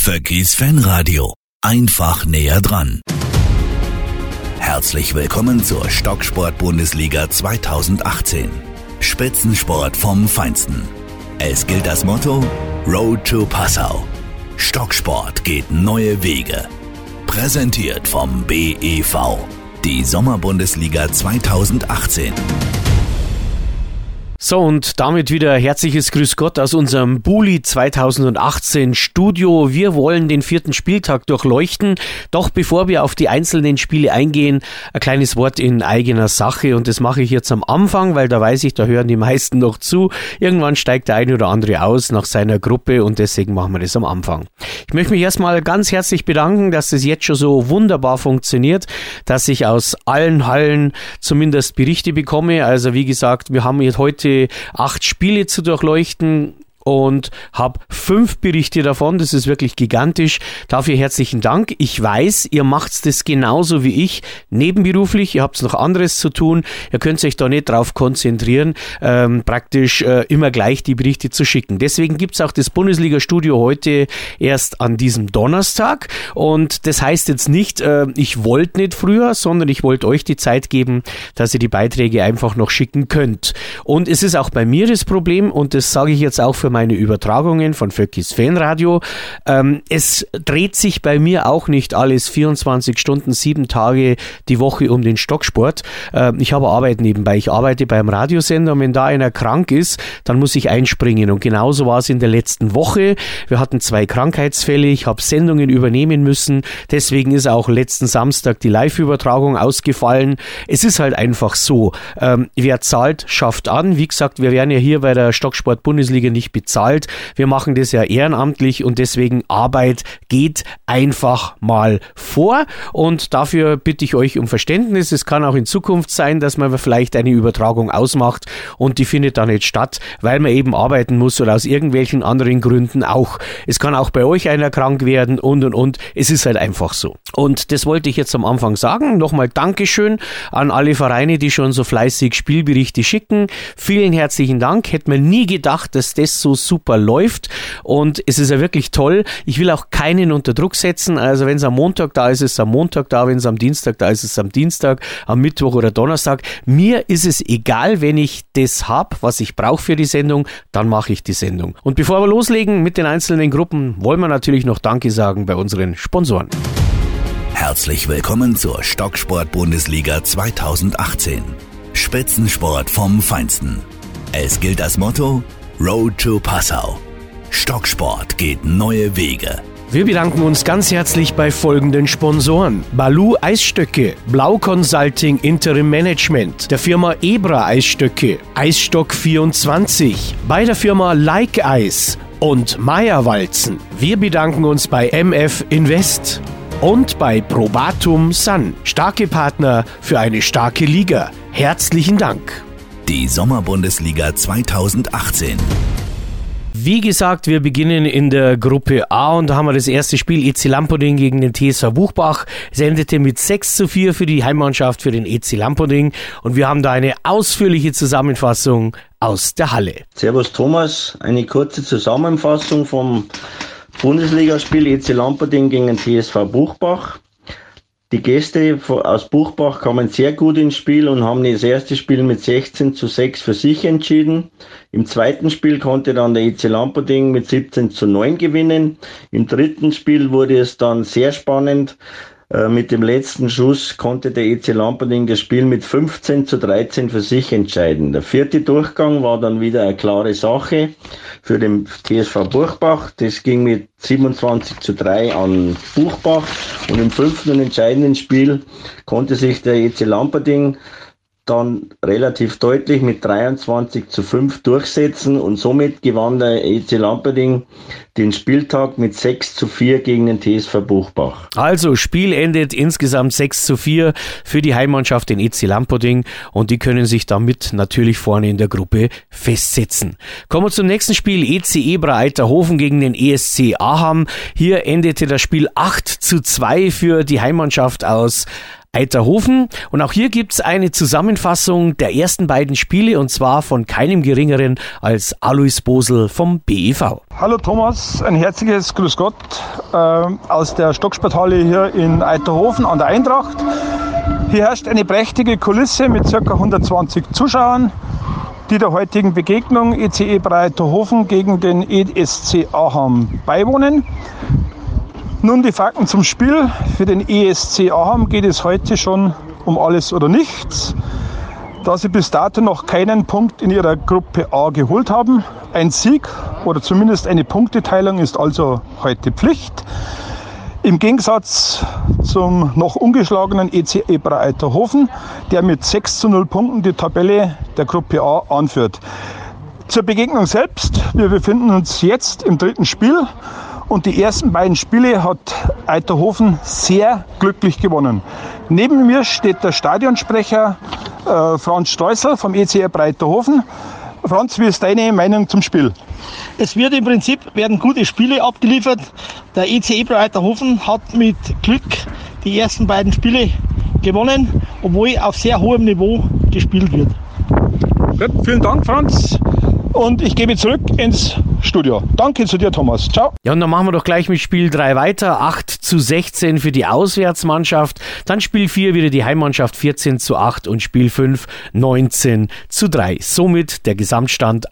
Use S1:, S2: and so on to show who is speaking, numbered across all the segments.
S1: Vöckis Fanradio. Einfach näher dran. Herzlich willkommen zur Stocksport-Bundesliga 2018. Spitzensport vom Feinsten. Es gilt das Motto Road to Passau. Stocksport geht neue Wege. Präsentiert vom BEV. Die Sommerbundesliga 2018.
S2: So, und damit wieder herzliches Grüß Gott aus unserem Buli 2018 Studio. Wir wollen den 4. Spieltag durchleuchten. Doch bevor wir auf die einzelnen Spiele eingehen, ein kleines Wort in eigener Sache. Und das mache ich jetzt am Anfang, weil da weiß ich, da hören die meisten noch zu. Irgendwann steigt der eine oder andere aus nach seiner Gruppe und deswegen machen wir das am Anfang. Ich möchte mich erstmal ganz herzlich bedanken, dass das jetzt schon so wunderbar funktioniert, dass ich aus allen Hallen zumindest Berichte bekomme. Also wie gesagt, wir haben jetzt heute 8 Spiele zu durchleuchten und habe 5 Berichte davon. Das ist wirklich gigantisch. Dafür herzlichen Dank. Ich weiß, ihr macht das genauso wie ich, nebenberuflich. Ihr habt noch anderes zu tun. Ihr könnt euch da nicht drauf konzentrieren, praktisch immer gleich die Berichte zu schicken. Deswegen gibt es auch das Bundesliga-Studio heute erst an diesem Donnerstag. Und das heißt jetzt nicht, ich wollte nicht früher, sondern ich wollte euch die Zeit geben, dass ihr die Beiträge einfach noch schicken könnt. Und es ist auch bei mir das Problem, und das sage ich jetzt auch für meine Übertragungen von Vöckis Fanradio. Es dreht sich bei mir auch nicht alles 24 Stunden, 7 Tage die Woche um den Stocksport. Ich habe Arbeit nebenbei. Ich arbeite beim Radiosender und wenn da einer krank ist, dann muss ich einspringen. Und genauso war es in der letzten Woche. Wir hatten 2 Krankheitsfälle. Ich habe Sendungen übernehmen müssen. Deswegen ist auch letzten Samstag die Live-Übertragung ausgefallen. Es ist halt einfach so. Wer zahlt, schafft an. Wie gesagt, wir werden ja hier bei der Stocksport-Bundesliga nicht bezahlt. Wir machen das ja ehrenamtlich und deswegen Arbeit geht einfach mal vor und dafür bitte ich euch um Verständnis. Es kann auch in Zukunft sein, dass man vielleicht eine Übertragung ausmacht und die findet dann nicht statt, weil man eben arbeiten muss oder aus irgendwelchen anderen Gründen auch. Es kann auch bei euch einer krank werden und. Es ist halt einfach so. Und das wollte ich jetzt am Anfang sagen. Nochmal Dankeschön an alle Vereine, die schon so fleißig Spielberichte schicken. Vielen herzlichen Dank. Hätte man nie gedacht, dass das so super läuft und es ist ja wirklich toll. Ich will auch keinen unter Druck setzen, also wenn es am Montag da ist, ist es am Montag da, wenn es am Dienstag da ist, ist es am Dienstag, am Mittwoch oder Donnerstag. Mir ist es egal, wenn ich das habe, was ich brauche für die Sendung, dann mache ich die Sendung. Und bevor wir loslegen mit den einzelnen Gruppen, wollen wir natürlich noch Danke sagen bei unseren Sponsoren.
S1: Herzlich willkommen zur Stocksport-Bundesliga 2018. Spitzensport vom Feinsten. Es gilt das Motto Road to Passau. Stocksport geht neue Wege.
S2: Wir bedanken uns ganz herzlich bei folgenden Sponsoren: Balu Eisstöcke, Blau Consulting Interim Management, der Firma Ebra Eisstöcke, Eisstock 24, bei der Firma Like Eis und Meierwalzen. Wir bedanken uns bei MF Invest und bei Probatum Sun, starke Partner für eine starke Liga. Herzlichen Dank.
S1: Die Sommerbundesliga 2018.
S2: Wie gesagt, wir beginnen in der Gruppe A und da haben wir das erste Spiel EC Lampoding gegen den TSV Buchbach. Es endete mit 6:4 für die Heimmannschaft, für den EC Lampoding und wir haben da eine ausführliche Zusammenfassung aus der Halle.
S3: Servus Thomas, eine kurze Zusammenfassung vom Bundesligaspiel EC Lampoding gegen den TSV Buchbach. Die Gäste aus Buchbach kamen sehr gut ins Spiel und haben das erste Spiel mit 16:6 für sich entschieden. Im zweiten Spiel konnte dann der EC Lampoding mit 17:9 gewinnen. Im dritten Spiel wurde es dann sehr spannend. Mit dem letzten Schuss konnte der EC Lampoding das Spiel mit 15:13 für sich entscheiden. Der vierte Durchgang war dann wieder eine klare Sache für den TSV Buchbach. Das ging mit 27:3 an Buchbach und im fünften und entscheidenden Spiel konnte sich der EC Lampoding dann relativ deutlich mit 23:5 durchsetzen und somit gewann der EC Lampoding den Spieltag mit 6:4 gegen den TSV Buchbach.
S2: Also Spiel endet insgesamt 6:4 für die Heimmannschaft, den EC Lampoding, und die können sich damit natürlich vorne in der Gruppe festsetzen. Kommen wir zum nächsten Spiel, EC Ebra Eiterhofen gegen den ESC Aham. Hier endete das Spiel 8:2 für die Heimmannschaft aus Eiterhofen. Und auch hier gibt's eine Zusammenfassung der ersten beiden Spiele und zwar von keinem geringeren als Alois Bosel vom BEV.
S4: Hallo Thomas, ein herzliches Grüß Gott aus der Stocksporthalle hier in Eiterhofen an der Eintracht. Hier herrscht eine prächtige Kulisse mit ca. 120 Zuschauern, die der heutigen Begegnung EC Ebra Eiterhofen gegen den ESC Aham beiwohnen. Nun die Fakten zum Spiel. Für den ESC Aham geht es heute schon um alles oder nichts, da sie bis dato noch keinen Punkt in ihrer Gruppe A geholt haben. Ein Sieg oder zumindest eine Punkteteilung ist also heute Pflicht. Im Gegensatz zum noch ungeschlagenen EC Ebra Eiterhofen, der mit 6:0 Punkten die Tabelle der Gruppe A anführt. Zur Begegnung selbst. Wir befinden uns jetzt im dritten Spiel und die ersten beiden Spiele hat Eiterhofen sehr glücklich gewonnen. Neben mir steht der Stadionsprecher Franz Streusel vom EC Ebra Eiterhofen. Franz, wie ist deine Meinung zum Spiel?
S5: Es werden gute Spiele abgeliefert. Der EC Ebra Eiterhofen hat mit Glück die ersten beiden Spiele gewonnen, obwohl auf sehr hohem Niveau gespielt wird.
S4: Gut, vielen Dank, Franz. Und ich gebe zurück ins Studio. Danke zu dir, Thomas. Ciao.
S2: Ja, und dann machen wir doch gleich mit Spiel 3 weiter. 8:16 für die Auswärtsmannschaft. Dann Spiel 4 wieder die Heimmannschaft 14:8 und Spiel 5 19:3. Somit der Gesamtstand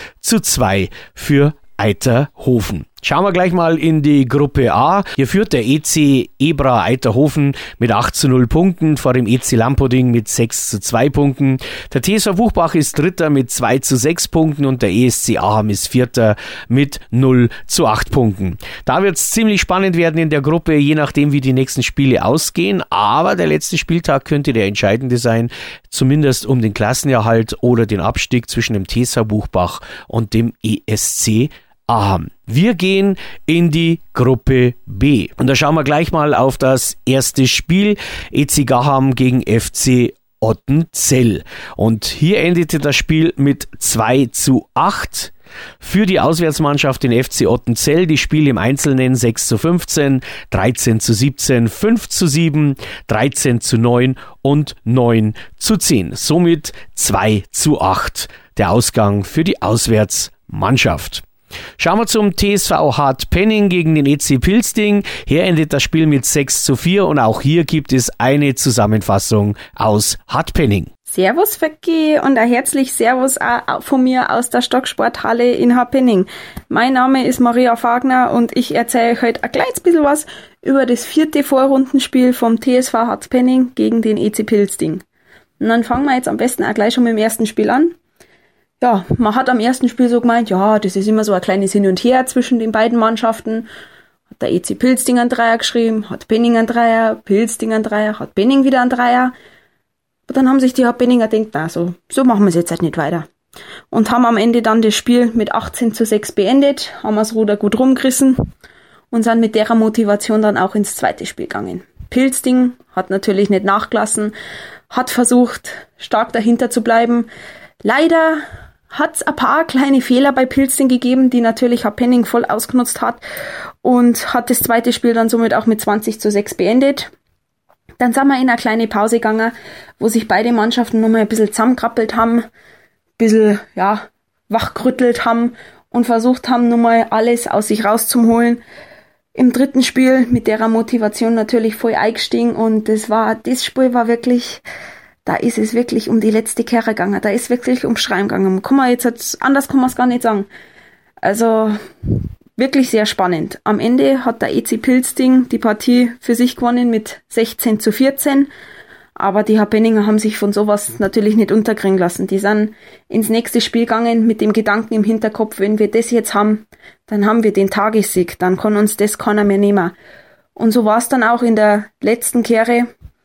S2: 8:2 für Eiterhofen. Schauen wir gleich mal in die Gruppe A. Hier führt der EC Ebra Eiterhofen mit 8:0 Punkten vor dem EC Lampoding mit 6:2 Punkten. Der TSV Buchbach ist Dritter mit 2:6 Punkten und der ESC Aham ist Vierter mit 0:8 Punkten. Da wird es ziemlich spannend werden in der Gruppe, je nachdem wie die nächsten Spiele ausgehen. Aber der letzte Spieltag könnte der entscheidende sein, zumindest um den Klassenerhalt oder den Abstieg zwischen dem TSV Buchbach und dem ESC Aham. Wir gehen in die Gruppe B. Und da schauen wir gleich mal auf das erste Spiel. EC Gaham gegen FC Ottenzell. Und hier endete das Spiel mit 2:8. Für die Auswärtsmannschaft den FC Ottenzell. Die Spiele im Einzelnen 6:15, 13:17, 5:7, 13:9 und 9:10. Somit 2:8 der Ausgang für die Auswärtsmannschaft. Schauen wir zum TSV Hartpenning gegen den EC Pilsting. Hier endet das Spiel mit 6:4 und auch hier gibt es eine Zusammenfassung aus Hartpenning.
S6: Servus Vöcki und ein herzlich Servus auch von mir aus der Stocksporthalle in Hartpenning. Mein Name ist Maria Fagner und ich erzähle euch heute ein kleines bisschen was über das 4. Vorrundenspiel vom TSV Hartpenning gegen den EC Pilsting. Und dann fangen wir jetzt am besten auch gleich schon mit dem ersten Spiel an. Ja, man hat am ersten Spiel so gemeint, ja, das ist immer so ein kleines Hin und Her zwischen den beiden Mannschaften. Hat der EC Pilsting einen Dreier geschrieben, hat Penning einen Dreier, Pilsting einen Dreier, hat Penning wieder einen Dreier. Und dann haben sich die Hartpenninger gedacht, na, so machen wir es jetzt halt nicht weiter. Und haben am Ende dann das Spiel mit 18:6 beendet, haben das Ruder gut rumgerissen und sind mit der Motivation dann auch ins zweite Spiel gegangen. Pilsting hat natürlich nicht nachgelassen, hat versucht, stark dahinter zu bleiben. Leider hat es ein paar kleine Fehler bei Pilsting gegeben, die natürlich Hartpenning voll ausgenutzt hat und hat das zweite Spiel dann somit auch mit 20:6 beendet. Dann sind wir in eine kleine Pause gegangen, wo sich beide Mannschaften nochmal ein bisschen zusammengekrabbelt haben, ein bisschen, wachgerüttelt haben und versucht haben, nochmal alles aus sich rauszuholen. Im dritten Spiel mit der Motivation natürlich voll eingestiegen und das Spiel war wirklich, da ist es wirklich um die letzte Kehre gegangen, da ist wirklich ums Schreiben gegangen. Anders kann man es gar nicht sagen. Also wirklich sehr spannend. Am Ende hat der EC Pilsting die Partie für sich gewonnen mit 16:14. Aber die Hartpenninger haben sich von sowas natürlich nicht unterkriegen lassen. Die sind ins nächste Spiel gegangen mit dem Gedanken im Hinterkopf, wenn wir das jetzt haben, dann haben wir den Tagessieg, dann kann uns das keiner mehr nehmen. Und so war es dann auch in der letzten Kehre.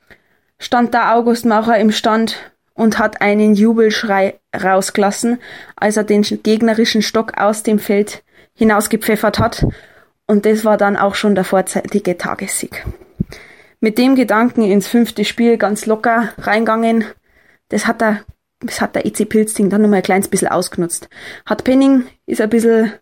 S6: Stand der August Maucher im Stand und hat einen Jubelschrei rausgelassen, als er den gegnerischen Stock aus dem Feld hinausgepfeffert hat. Und das war dann auch schon der vorzeitige Tagessieg. Mit dem Gedanken ins 5. Spiel ganz locker reingegangen. Das hat der EC Pilsting dann nochmal ein kleines bisschen ausgenutzt. Hartpenning ist ein bisschen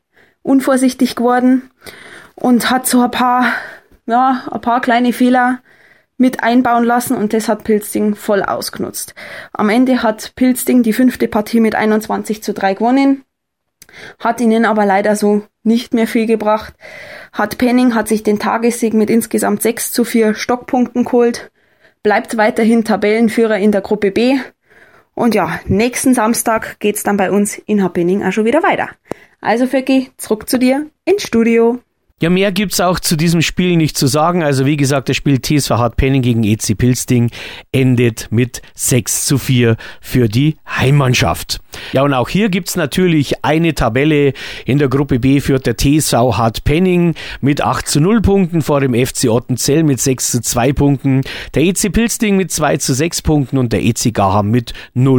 S6: unvorsichtig geworden und hat so ein paar kleine Fehler mit einbauen lassen und das hat Pilzding voll ausgenutzt. Am Ende hat Pilzding die 5. Partie mit 21:3 gewonnen, hat ihnen aber leider so nicht mehr viel gebracht. Penning hat sich den Tagessieg mit insgesamt 6:4 Stockpunkten geholt, bleibt weiterhin Tabellenführer in der Gruppe B. Und ja, nächsten Samstag geht's dann bei uns in Happening auch schon wieder weiter. Also Vöcki, zurück zu dir ins Studio.
S2: Ja, mehr gibt's auch zu diesem Spiel nicht zu sagen. Also wie gesagt, das Spiel TSV Hartpenning gegen EC Pilzding endet mit 6:4 für die Heimmannschaft. Ja, und auch hier gibt's natürlich eine Tabelle. In der Gruppe B führt der TSV Hartpenning mit 8:0 Punkten vor dem FC Ottenzell mit 6:2 Punkten, der EC Pilzding mit 2:6 Punkten und der EC Gaham mit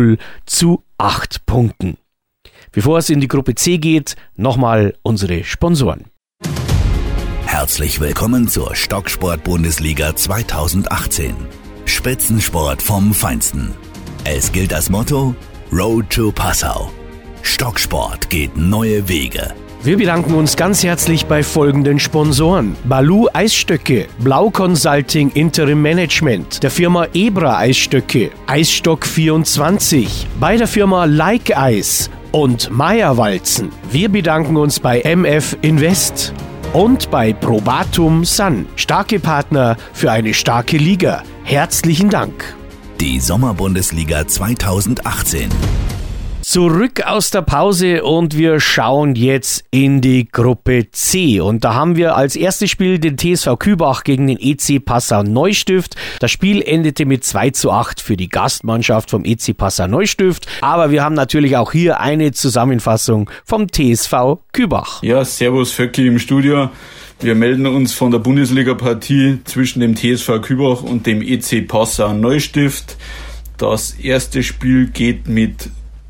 S2: 0:8 Punkten. Bevor es in die Gruppe C geht, nochmal unsere Sponsoren.
S1: Herzlich willkommen zur Stocksport-Bundesliga 2018. Spitzensport vom Feinsten. Es gilt das Motto Road to Passau. Stocksport geht neue Wege.
S2: Wir bedanken uns ganz herzlich bei folgenden Sponsoren: Balu Eisstöcke, Blau Consulting Interim Management, der Firma Ebra Eisstöcke, Eisstock 24, bei der Firma Like Eis und Meierwalzen. Wir bedanken uns bei MF Invest und bei Probatum Sun, starke Partner für eine starke Liga. Herzlichen Dank.
S1: Die Sommerbundesliga 2018.
S2: Zurück aus der Pause und wir schauen jetzt in die Gruppe C. Und da haben wir als erstes Spiel den TSV Kübach gegen den EC Passau Neustift. Das Spiel endete mit 2:8 für die Gastmannschaft vom EC Passau Neustift. Aber wir haben natürlich auch hier eine Zusammenfassung vom TSV Kübach.
S7: Ja, servus Vöcki im Studio. Wir melden uns von der Bundesliga-Partie zwischen dem TSV Kübach und dem EC Passau Neustift. Das erste Spiel geht mit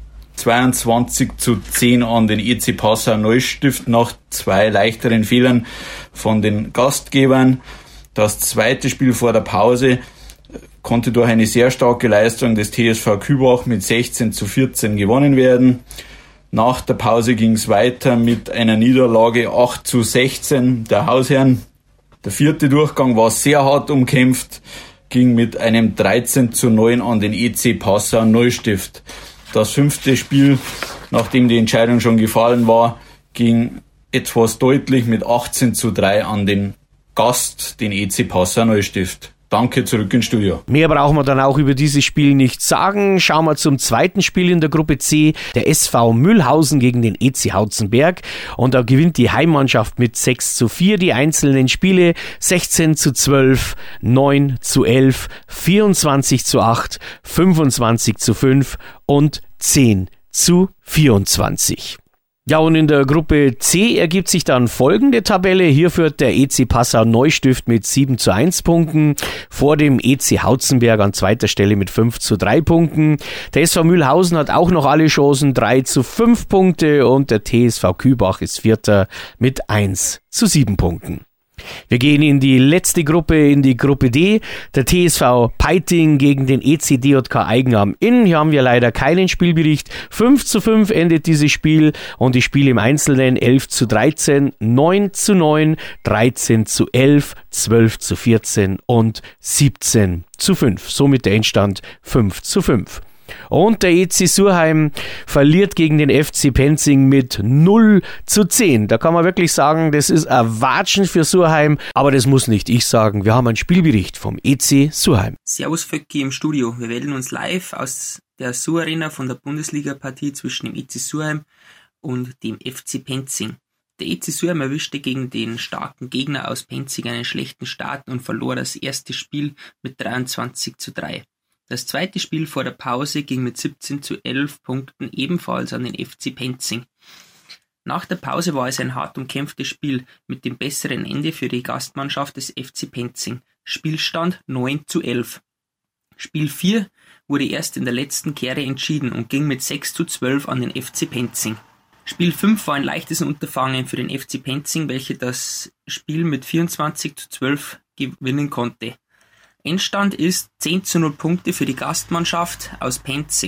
S7: 22:10 an den EC Passau Neustift nach 2 leichteren Fehlern von den Gastgebern. Das zweite Spiel vor der Pause konnte durch eine sehr starke Leistung des TSV Kübach mit 16:14 gewonnen werden. Nach der Pause ging es weiter mit einer Niederlage 8:16 der Hausherren. Der vierte Durchgang war sehr hart umkämpft, ging mit einem 13:9 an den EC Passau Neustift. Das fünfte Spiel, nachdem die Entscheidung schon gefallen war, ging etwas deutlich mit 18:3 an den Gast, den EC Passau Neustift. Danke, zurück ins Studio.
S2: Mehr brauchen wir dann auch über dieses Spiel nicht sagen. Schauen wir zum zweiten Spiel in der Gruppe C. Der SV Mühlhausen gegen den EC Hautzenberg. Und da gewinnt die Heimmannschaft mit 6:4 die einzelnen Spiele. 16:12, 9:11, 24:8, 25:5 und 10:24. Ja, und in der Gruppe C ergibt sich dann folgende Tabelle. Hier führt der EC Passau Neustift mit 7:1 Punkten, vor dem EC Hautzenberg an zweiter Stelle mit 5:3 Punkten. Der SV Mühlhausen hat auch noch alle Chancen, 3:5 Punkte, und der TSV Kübach ist Vierter mit 1:7 Punkten. Wir gehen in die letzte Gruppe, in die Gruppe D. Der TSV Peiting gegen den EC DJK Aigen am Inn. Hier haben wir leider keinen Spielbericht. 5:5 endet dieses Spiel und die Spiele im Einzelnen 11:13, 9:9, 13:11, 12:14 und 17:5. Somit der Endstand 5:5. Und der EC Surheim verliert gegen den FC Penzing mit 0:10. Da kann man wirklich sagen, das ist ein Watschen für Surheim, aber das muss nicht ich sagen. Wir haben einen Spielbericht vom EC Surheim.
S8: Servus Vöcki im Studio. Wir melden uns live aus der Sur-Arena von der Bundesliga-Partie zwischen dem EC Surheim und dem FC Penzing. Der EC Surheim erwischte gegen den starken Gegner aus Penzing einen schlechten Start und verlor das erste Spiel mit 23:3. Das zweite Spiel vor der Pause ging mit 17:11 Punkten ebenfalls an den FC Penzing. Nach der Pause war es ein hart umkämpftes Spiel mit dem besseren Ende für die Gastmannschaft des FC Penzing. Spielstand 9:11. Spiel 4 wurde erst in der letzten Kehre entschieden und ging mit 6:12 an den FC Penzing. Spiel 5 war ein leichtes Unterfangen für den FC Penzing, welcher das Spiel mit 24:12 gewinnen konnte. Endstand ist 10:0 Punkte für die Gastmannschaft aus Penzing.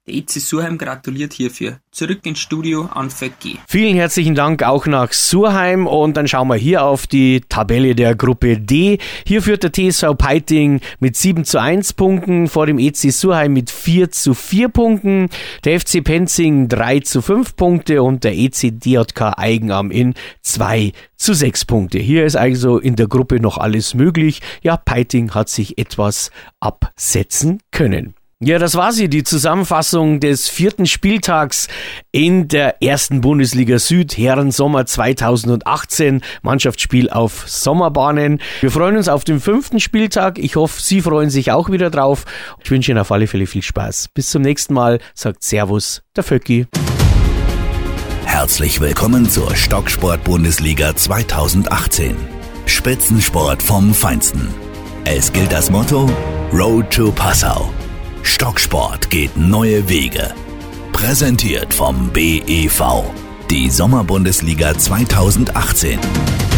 S8: Der EC Surheim gratuliert hierfür. Zurück ins Studio an Vöcki.
S2: Vielen herzlichen Dank auch nach Surheim und dann schauen wir hier auf die Tabelle der Gruppe D. Hier führt der TSV Peiting mit 7:1 Punkten, vor dem EC Surheim mit 4:4 Punkten, der FC Penzing 3:5 Punkte und der EC DJK Eigenarm in 2:6 Punkte. Hier ist also in der Gruppe noch alles möglich. Ja, Peiting hat sich etwas absetzen können. Ja, das war sie, die Zusammenfassung des 4. Spieltags in der 1. Bundesliga Süd, Herren-Sommer 2018, Mannschaftsspiel auf Sommerbahnen. Wir freuen uns auf den 5. Spieltag. Ich hoffe, Sie freuen sich auch wieder drauf. Ich wünsche Ihnen auf alle Fälle viel Spaß. Bis zum nächsten Mal, sagt Servus, der Vöcki.
S1: Herzlich willkommen zur Stocksport-Bundesliga 2018. Spitzensport vom Feinsten. Es gilt das Motto Road to Passau. Stocksport geht neue Wege. Präsentiert vom BEV. Die Sommerbundesliga 2018.